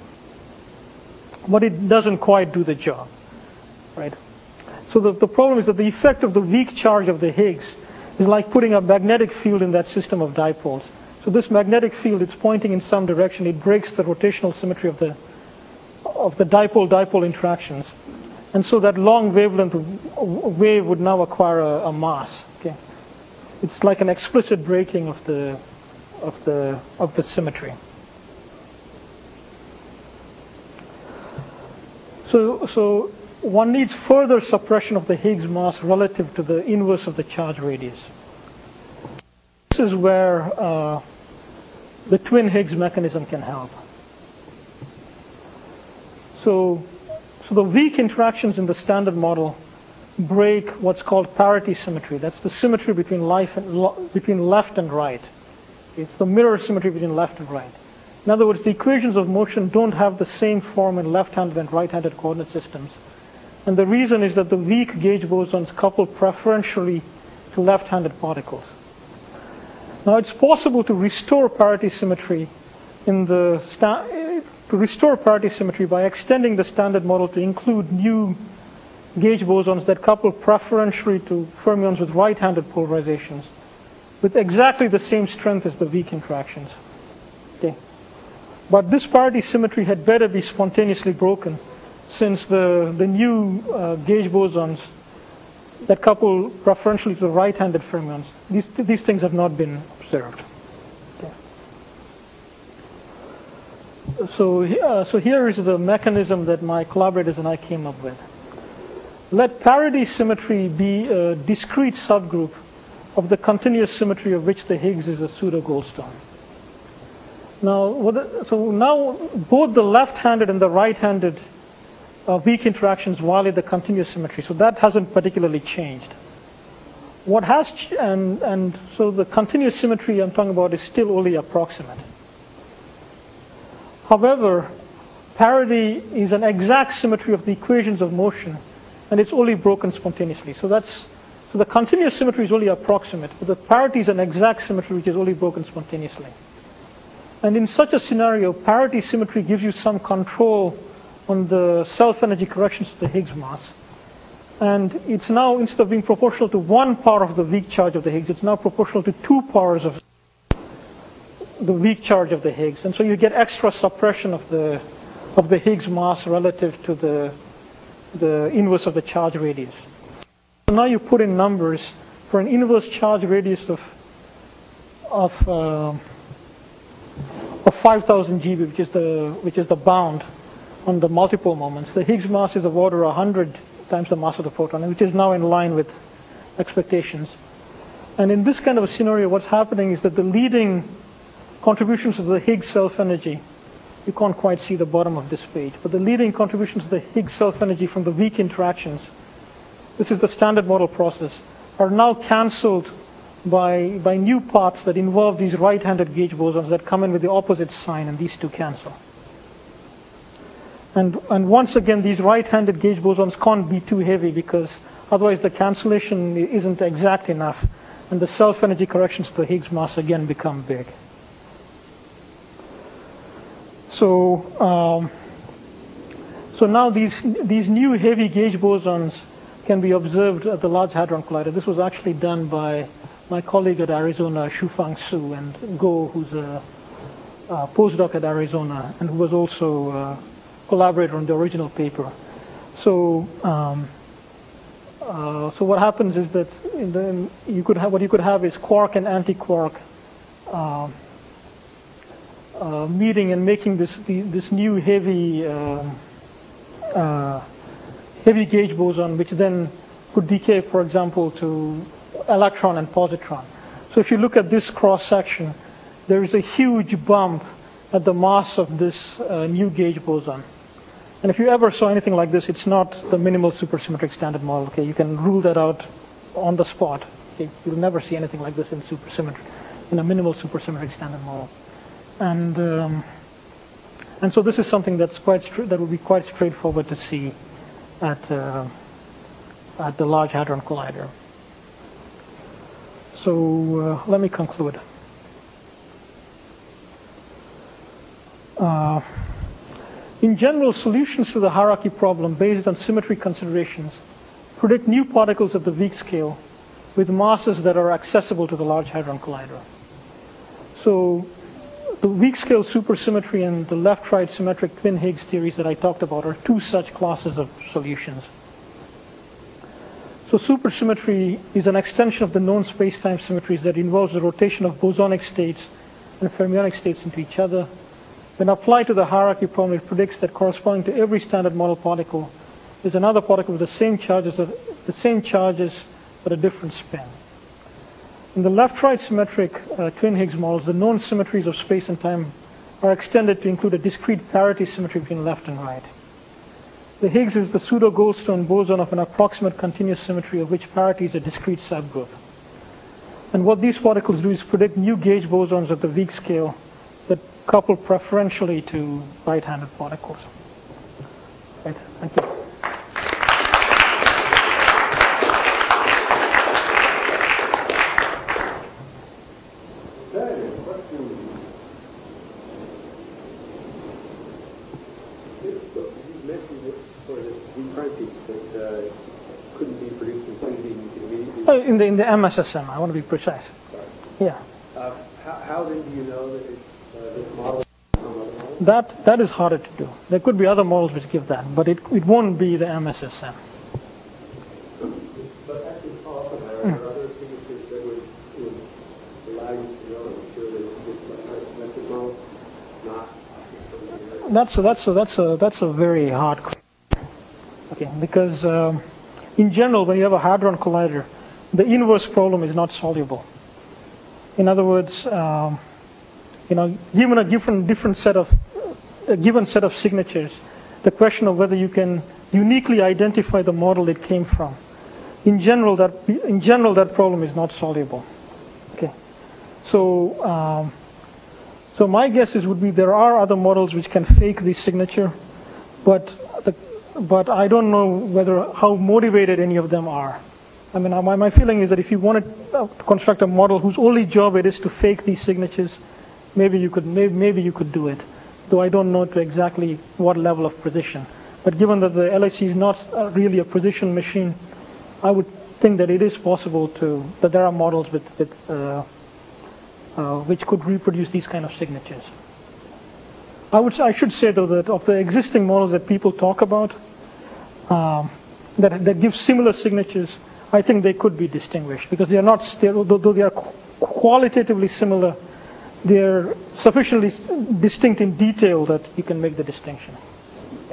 but it doesn't quite do the job, right? So the, the problem is that the effect of the weak charge of the Higgs is like putting a magnetic field in that system of dipoles. So this magnetic field, it's pointing in some direction. It breaks the rotational symmetry of the of the dipole-dipole interactions. And so that long wavelength wave would now acquire a, a mass. Okay, it's like an explicit breaking of the of the of the symmetry. So so one needs further suppression of the Higgs mass relative to the inverse of the charge radius. This is where uh, the twin Higgs mechanism can help. So. So the weak interactions in the standard model break what's called parity symmetry. That's the symmetry between, life and, between left and right. It's the mirror symmetry between left and right. In other words, the equations of motion don't have the same form in left-handed and right-handed coordinate systems. And the reason is that the weak gauge bosons couple preferentially to left-handed particles. Now it's possible to restore parity symmetry in the sta- to restore parity symmetry by extending the standard model to include new gauge bosons that couple preferentially to fermions with right-handed polarizations with exactly the same strength as the weak interactions. Okay. But this parity symmetry had better be spontaneously broken, since the, the new uh, gauge bosons that couple preferentially to the right-handed fermions, these, these things have not been observed. So, uh, so here is the mechanism that my collaborators and I came up with. Let parity symmetry be a discrete subgroup of the continuous symmetry of which the Higgs is a pseudo-Goldstone. Now, what, so now both the left-handed and the right-handed uh, weak interactions violate the continuous symmetry. So that hasn't particularly changed. What has ch- and and so the continuous symmetry I'm talking about is still only approximate. However, parity is an exact symmetry of the equations of motion, and it's only broken spontaneously. So that's so the continuous symmetry is only approximate, but the parity is an exact symmetry which is only broken spontaneously. And in such a scenario, parity symmetry gives you some control on the self-energy corrections to the Higgs mass. And it's now, instead of being proportional to one power of the weak charge of the Higgs, it's now proportional to two powers of the weak charge of the Higgs. And so you get extra suppression of the of the Higgs mass relative to the, the inverse of the charge radius. So now you put in numbers for an inverse charge radius of, of, uh, of five thousand G B, which is, the, which is the bound on the multiple moments. The Higgs mass is of order one hundred times the mass of the photon, which is now in line with expectations. And in this kind of a scenario, what's happening is that the leading contributions to the Higgs self-energy, you can't quite see the bottom of this page, but the leading contributions to the Higgs self-energy from the weak interactions, this is the standard model process, are now cancelled by, by new paths that involve these right-handed gauge bosons that come in with the opposite sign, and these two cancel. And, and once again, these right-handed gauge bosons can't be too heavy because otherwise the cancellation isn't exact enough, and the self-energy corrections to the Higgs mass again become big. So, um, so now these, these new heavy gauge bosons can be observed at the Large Hadron Collider. This was actually done by my colleague at Arizona, Shufang Su, and Go, who's a, a postdoc at Arizona, and who was also a collaborator on the original paper. So, um, uh, so what happens is that in the, you could have what you could have is quark and anti-quark uh, uh, meeting and making this the, this new heavy uh, uh, heavy gauge boson, which then could decay, for example, to electron and positron. So if you look at this cross section, there is a huge bump at the mass of this uh, new gauge boson. And if you ever saw anything like this, it's not the minimal supersymmetric standard model. Okay, you can rule that out on the spot. Okay, you'll never see anything like this in supersymmetry, in a minimal supersymmetric standard model. And um, and so this is something that's quite that would be quite straightforward to see at uh, at the Large Hadron Collider. So uh, let me conclude. Uh, In general, solutions to the hierarchy problem based on symmetry considerations predict new particles at the weak scale with masses that are accessible to the Large Hadron Collider. So the weak scale supersymmetry and the left-right symmetric twin Higgs theories that I talked about are two such classes of solutions. So supersymmetry is an extension of the known space-time symmetries that involves the rotation of bosonic states and fermionic states into each other. When applied to the hierarchy problem, it predicts that corresponding to every standard model particle is another particle with the same charges, the same charges but a different spin. In the left-right symmetric uh, twin Higgs models, the known symmetries of space and time are extended to include a discrete parity symmetry between left and right. The Higgs is the pseudo-Goldstone boson of an approximate continuous symmetry of which parity is a discrete subgroup. And what these particles do is predict new gauge bosons at the weak scale that couple preferentially to right-handed particles. Right, thank you.
Okay, question. You mentioned it for this Z prime peak that uh, couldn't be produced in two Z immediately.
Uh, in the in the M S S M, I want to be precise.
Sorry.
Yeah.
Uh, how, how then do you know that it, uh, this model?
That that is harder to do. There could be other models which give that, but it it won't be the M S S M.
But actually, follow up on that. Are there other signatures that would, would allow you to know and ensure that this method model not?
That's a, that's a, that's a that's a very hard question. Okay, because um, in general, when you have a hadron collider, the inverse problem is not soluble. In other words, um, you know, given a different different set of a given set of signatures, the question of whether you can uniquely identify the model it came from, in general, that in general that problem is not soluble. Okay, so um, so my guess is would be there are other models which can fake the signature, but the, but I don't know whether how motivated any of them are. I mean, my my feeling is that if you wanted to construct a model whose only job it is to fake these signatures, maybe you could maybe, maybe you could do it, though I don't know to exactly what level of precision. But given that the L H C is not really a precision machine, I would think that it is possible to that there are models with, with uh, uh, which could reproduce these kind of signatures. I would I should say though that of the existing models that people talk about, um, that that give similar signatures, I think they could be distinguished because they are not though though they are qualitatively similar, they are sufficiently distinct in detail that you can make the distinction. Yeah.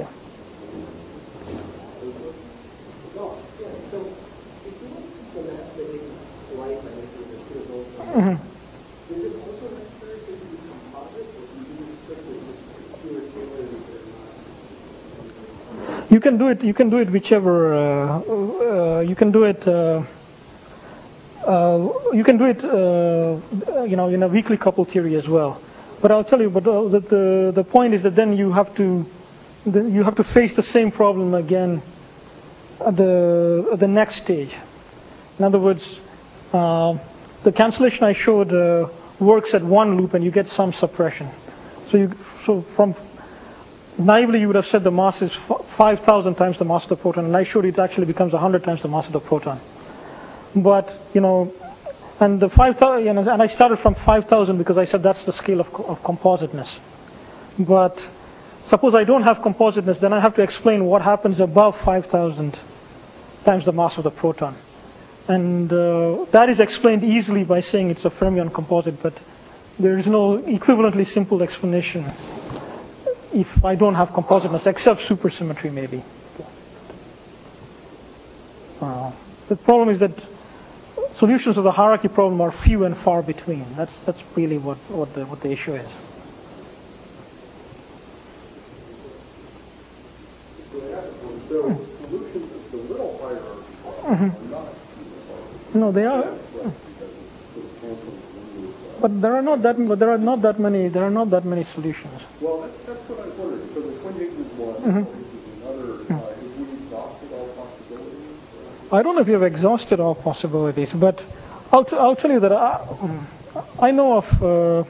Mm-hmm.
Is it also necessary to use composites, or can you use strictly just pure scalar or not?
You can do it. You can do it whichever. Uh, uh, you can do it. Uh, uh, you can do it. Uh, you know, in a weakly coupled theory as well. But I'll tell you. But uh, the, the the point is that then you have to then you have to face the same problem again at the at the next stage. In other words. Uh, The cancellation I showed uh, works at one loop, and you get some suppression. So, you, so from naively, you would have said the mass is five thousand times the mass of the proton, and I showed it actually becomes one hundred times the mass of the proton. But you know, and the five thousand, you know, and I started from five thousand because I said that's the scale of, of compositeness. But suppose I don't have compositeness, then I have to explain what happens above five thousand times the mass of the proton. And uh, that is explained easily by saying it's a fermion composite, but there is no equivalently simple explanation if I don't have compositeness, except supersymmetry maybe. Uh, the problem is that solutions of the hierarchy problem are few and far between. That's that's really what, what the what the issue is.
So solutions of the little hierarchy
Mm-hmm.
are not.
No, they are. But there are not that. But there are not that many. There are not that many solutions.
Well, that's, that's what I was wondering. So the twin Higgs is one.
Mm-hmm.
This is another. Uh, if we exhausted all possibilities.
I don't know if you have exhausted all possibilities, but I'll t- I'll tell you that I, I know of. Uh,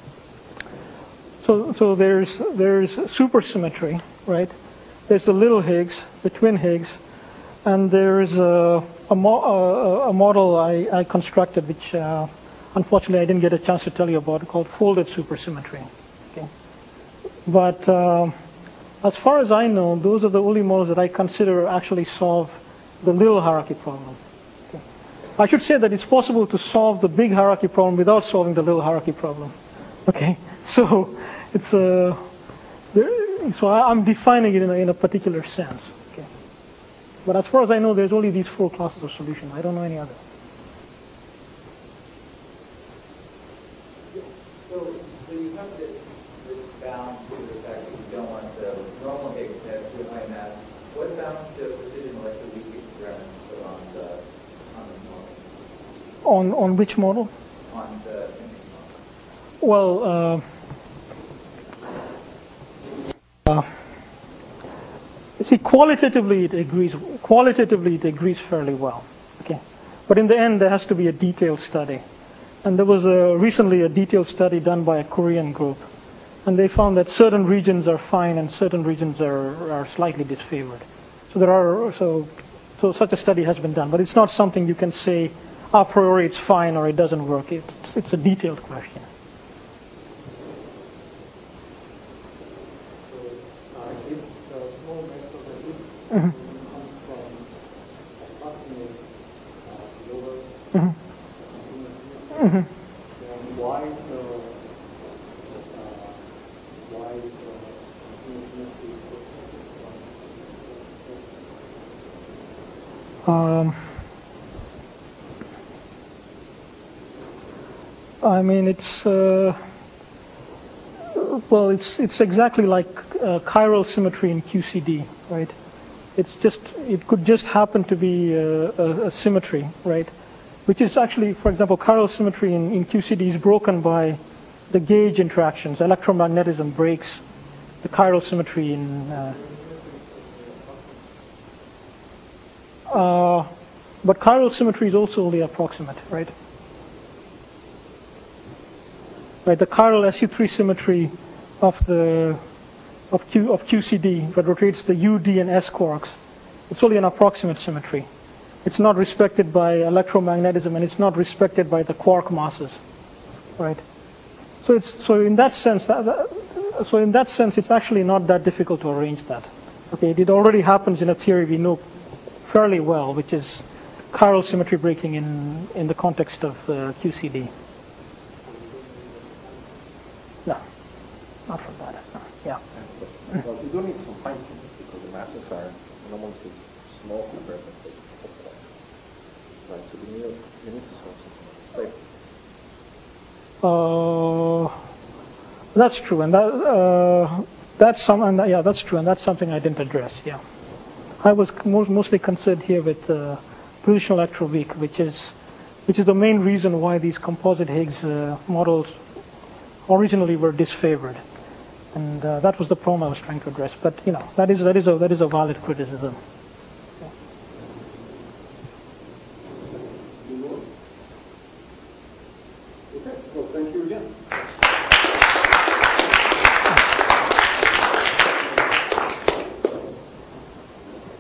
so so there's there's supersymmetry, right? There's the little Higgs, the twin Higgs, and there's a a, mo- a, a model I, I constructed, which uh, unfortunately I didn't get a chance to tell you about, called folded supersymmetry. Okay. But uh, as far as I know, those are the only models that I consider actually solve the little hierarchy problem. Okay. I should say that it's possible to solve the big hierarchy problem without solving the little hierarchy problem. Okay. So it's a. Uh, so I, I'm defining it in a, in a particular sense. But as far as I know, there's only these four classes of solutions. I don't know any other.
So, so you have this, this bound to the fact that you don't want the normal Higgs to have too high mass. What bounds to precision electroweak experiments put on the on the model?
On on which model?
On the Higgs model.
Well. Uh, uh, See, qualitatively it agrees. Qualitatively it agrees fairly well. Okay, but in the end there has to be a detailed study, and there was a, recently a detailed study done by a Korean group, and they found that certain regions are fine and certain regions are, are slightly disfavored. So there are so so such a study has been done, but it's not something you can say a priori it's fine or it doesn't work. It's it's a detailed question. Mm-hmm. Mm-hmm. Mm-hmm.
Why so? Uh, why so?
Um, I mean, it's uh, well, it's it's exactly like uh, chiral symmetry in Q C D, right? It's just, it could just happen to be a, a, a symmetry, right? Which is actually, for example, chiral symmetry in, in Q C D is broken by the gauge interactions. Electromagnetism breaks the chiral symmetry in. Uh, uh, but chiral symmetry is also only approximate, right? Right, the chiral S U three symmetry of the of Q of Q C D that rotates the U, D, and S quarks. It's only an approximate symmetry. It's not respected by electromagnetism, and it's not respected by the quark masses, right? So it's so in that sense, that, that, so in that sense, it's actually not that difficult to arrange that. Okay, it already happens in a theory we know fairly well, which is chiral symmetry breaking in, in the context of uh, Q C D. No, not from that. No. Yeah.
Well, you do need some fine tuning because the masses are enormously small compared to the focal. Right, so you need, you need to solve something.
Uh, that's true, and that uh, that's some, and that, yeah, that's true, and that's something I didn't address. Yeah, I was most, mostly concerned here with uh, positional electron weak, which is which is the main reason why these composite Higgs uh, models originally were disfavored, and uh, that was the problem I was trying to address. But you know, that is that is a that is a valid criticism.
Okay, well, thank you again.